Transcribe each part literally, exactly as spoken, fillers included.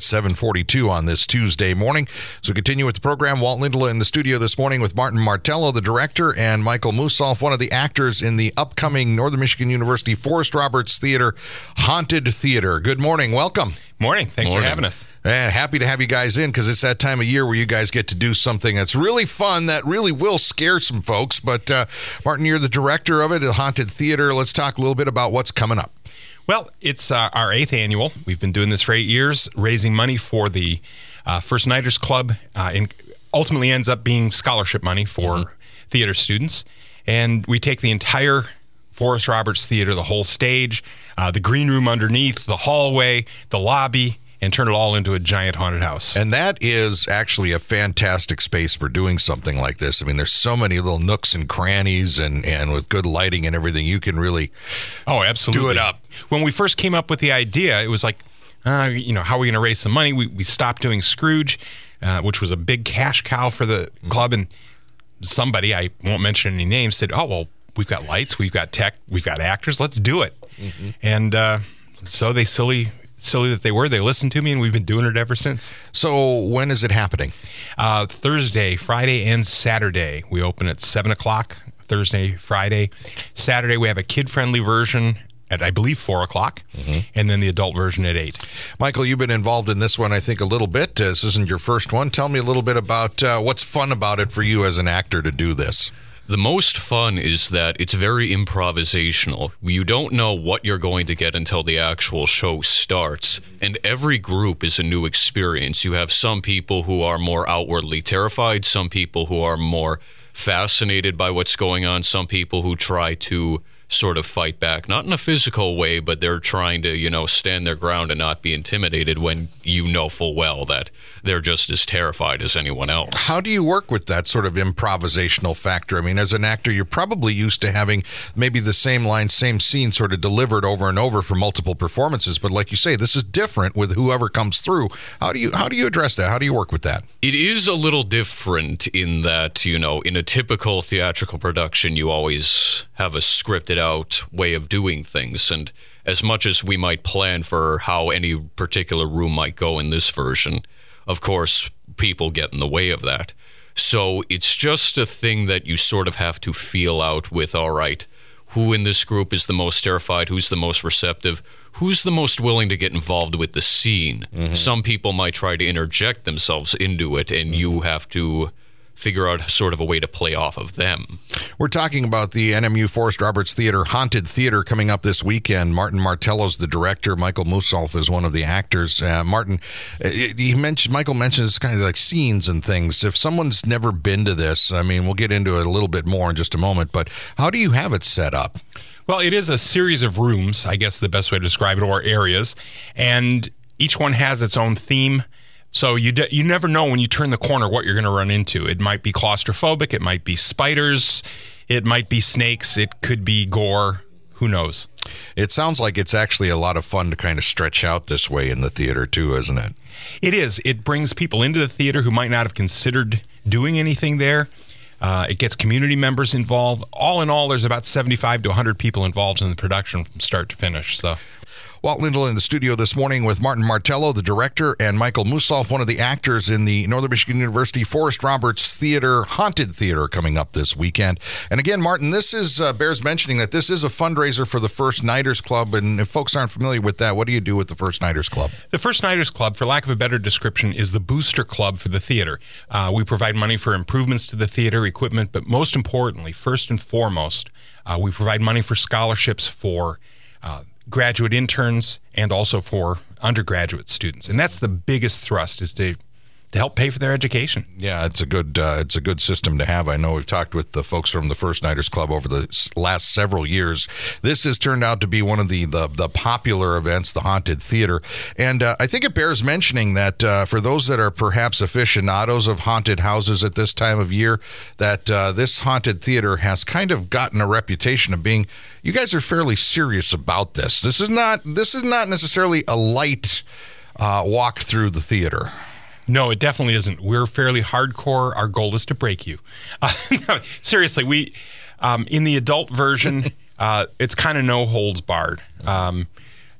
seven forty-two on this Tuesday morning. So continue with the program. Walt Lindela in the studio this morning with Martin Martello, the director, and Michael Musolf, one of the actors in the upcoming Northern Michigan University Forrest Roberts Theater Haunted Theater. Good morning. Welcome. Morning. Thanks Morning. for having us. And happy to have you guys in because it's that time of year where you guys get to do something that's really fun that really will scare some folks. But uh, Martin, you're the director of it, the Haunted Theater. Let's talk a little bit about what's coming up. Well, it's uh, our eighth annual. We've been doing this for eight years, raising money for the uh, First Nighters Club, uh, and ultimately ends up being scholarship money for mm-hmm. theater students. And we take the entire Forrest Roberts Theater, the whole stage, uh, the green room underneath, the hallway, the lobby, and turn it all into a giant haunted house. And that is actually a fantastic space for doing something like this. I mean, there's so many little nooks and crannies, and, and with good lighting and everything, you can really oh, absolutely. do it up. When we first came up with the idea, it was like, uh, you know, how are we going to raise some money? We, we stopped doing Scrooge, uh, which was a big cash cow for the mm-hmm. club, and somebody, I won't mention any names, said, oh, well, we've got lights, we've got tech, we've got actors, let's do it. Mm-hmm. And uh, so they silly... silly that they were, they listened to me, and we've been doing it ever since. So when is it happening? Uh, Thursday, Friday, and Saturday. We open at seven o'clock, Thursday, Friday. Saturday, we have a kid-friendly version at, I believe, four o'clock, mm-hmm. and then the adult version at eight. Michael, you've been involved in this one, I think, a little bit. This isn't your first one. Tell me a little bit about uh, what's fun about it for you as an actor to do this. The most fun is that it's very improvisational. You don't know what you're going to get until the actual show starts, and every group is a new experience. You have some people who are more outwardly terrified, some people who are more fascinated by what's going on, some people who try to sort of fight back, not in a physical way, but they're trying to, you know, stand their ground and not be intimidated when you know full well that they're just as terrified as anyone else. How do you work with that sort of improvisational factor? I mean, as an actor, you're probably used to having maybe the same line, same scene sort of delivered over and over for multiple performances, but like you say, this is different with whoever comes through. How do you how do you address that? How do you work with that? It is a little different in that, you know, in a typical theatrical production, you always have a scripted out way of doing things, and as much as we might plan for how any particular room might go in this version, of course people get in the way of that. So it's just a thing that you sort of have to feel out with, all right, who in this group is the most terrified, who's the most receptive, who's the most willing to get involved with the scene. Mm-hmm. Some people might try to interject themselves into it, and mm-hmm. you have to figure out sort of a way to play off of them. We're talking about the N M U Forrest Roberts Theater Haunted Theater coming up this weekend. Martin Martello's the director. Michael Musolf is one of the actors. Uh, Martin, he mentioned Michael mentions kind of like scenes and things. If someone's never been to this, I mean, we'll get into it a little bit more in just a moment, but how do you have it set up? Well, it is a series of rooms, I guess the best way to describe it, or areas, and each one has its own theme. So you de- you never know when you turn the corner what you're going to run into. It might be claustrophobic, it might be spiders, it might be snakes, it could be gore, who knows? It sounds like it's actually a lot of fun to kind of stretch out this way in the theater too, isn't it? It is. It brings people into the theater who might not have considered doing anything there. Uh, it gets community members involved. All in all, there's about seventy-five to one hundred people involved in the production from start to finish. So. Walt Lindela in the studio this morning with Martin Martello, the director, and Michael Musolf, one of the actors in the Northern Michigan University Forrest Roberts Theater Haunted Theater coming up this weekend. And again, Martin, this is uh, bears mentioning that this is a fundraiser for the First Nighters Club. And if folks aren't familiar with that, what do you do with the First Nighters Club? The First Nighters Club, for lack of a better description, is the booster club for the theater. Uh, we provide money for improvements to the theater equipment, but most importantly, first and foremost, uh, we provide money for scholarships for uh, graduate interns and also for undergraduate students, and that's the biggest thrust, is to to help pay for their education. Yeah, it's a good uh, it's a good system to have. I know we've talked with the folks from the First Nighters Club over the last several years. This has turned out to be one of the the, the popular events, the Haunted Theater, and uh, I think it bears mentioning that uh, for those that are perhaps aficionados of haunted houses at this time of year, that uh, this Haunted Theater has kind of gotten a reputation of being, you guys are fairly serious about this. This is not this is not necessarily a light uh, walk through the theater. No, it definitely isn't. We're fairly hardcore. Our goal is to break you. Uh, no, seriously, we um, in the adult version, uh, it's kind of no holds barred. Um,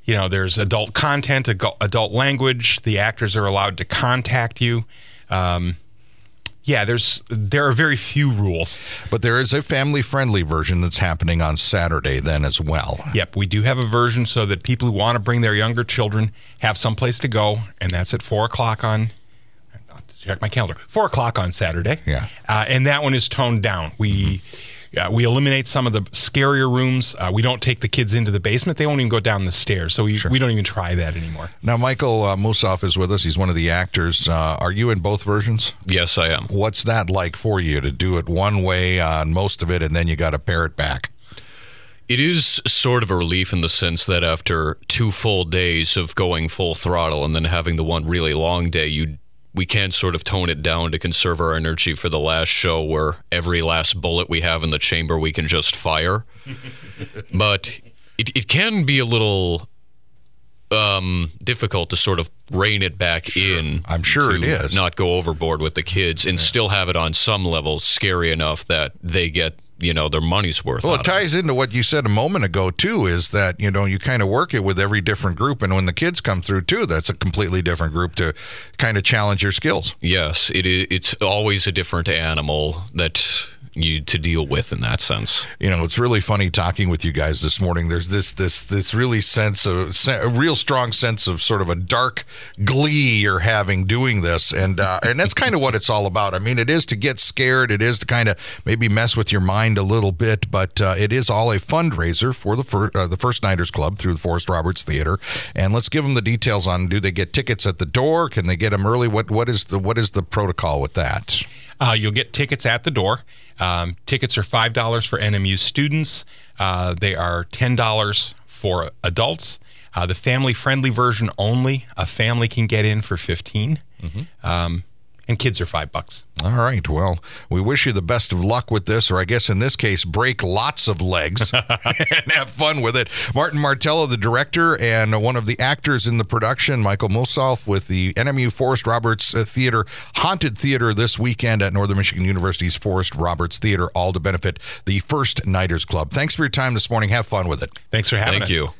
you know, there's adult content, adult language. The actors are allowed to contact you. Um, yeah, there's there are very few rules. But there is a family-friendly version that's happening on Saturday then as well. Yep, we do have a version so that people who want to bring their younger children have someplace to go, and that's at four o'clock on. Check my calendar. Four o'clock on Saturday. Yeah. Uh, and that one is toned down. We uh, we eliminate some of the scarier rooms. Uh, we don't take the kids into the basement. They won't even go down the stairs. So we, Sure. we don't even try that anymore. Now, Michael uh, Musoff is with us. He's one of the actors. Uh, are you in both versions? Yes, I am. What's that like for you to do it one way on most of it and then you got to pare it back? It is sort of a relief in the sense that after two full days of going full throttle and then having the one really long day, you we can sort of tone it down to conserve our energy for the last show where every last bullet we have in the chamber we can just fire. But it, it can be a little um, difficult to sort of rein it back Sure. in. I'm sure to it is. Not go overboard with the kids and yeah. still have it on some level scary enough that they get, you know, their money's worth. Well, out it ties into what you said a moment ago, too, is that, you know, you kind of work it with every different group. And when the kids come through, too, that's a completely different group to kind of challenge your skills. Yes, it is. It's always a different animal that you to deal with in that sense. You know, it's really funny talking with you guys this morning. There's this this this really sense of a real strong sense of sort of a dark glee you're having doing this, and uh, and that's kind of what it's all about. I mean, it is to get scared. It is to kind of maybe mess with your mind a little bit, but uh, it is all a fundraiser for the fir- uh, the First Nighters Club through the Forrest Roberts Theater. And let's give them the details on: do they get tickets at the door? Can they get them early? What what is the what is the protocol with that? Uh, you'll get tickets at the door. Um, tickets are five dollars for N M U students. Uh, they are ten dollars for adults. Uh, the family-friendly version only, a family can get in for fifteen dollars. Mm-hmm. Um, and kids are five bucks. All right. Well, we wish you the best of luck with this, or I guess in this case, break lots of legs and have fun with it. Martin Martello, the director and one of the actors in the production, Michael Musoff with the N M U Forrest Roberts Theater, Haunted Theater this weekend at Northern Michigan University's Forrest Roberts Theater, all to benefit the First Nighters Club. Thanks for your time this morning. Have fun with it. Thanks for having Thank us. you.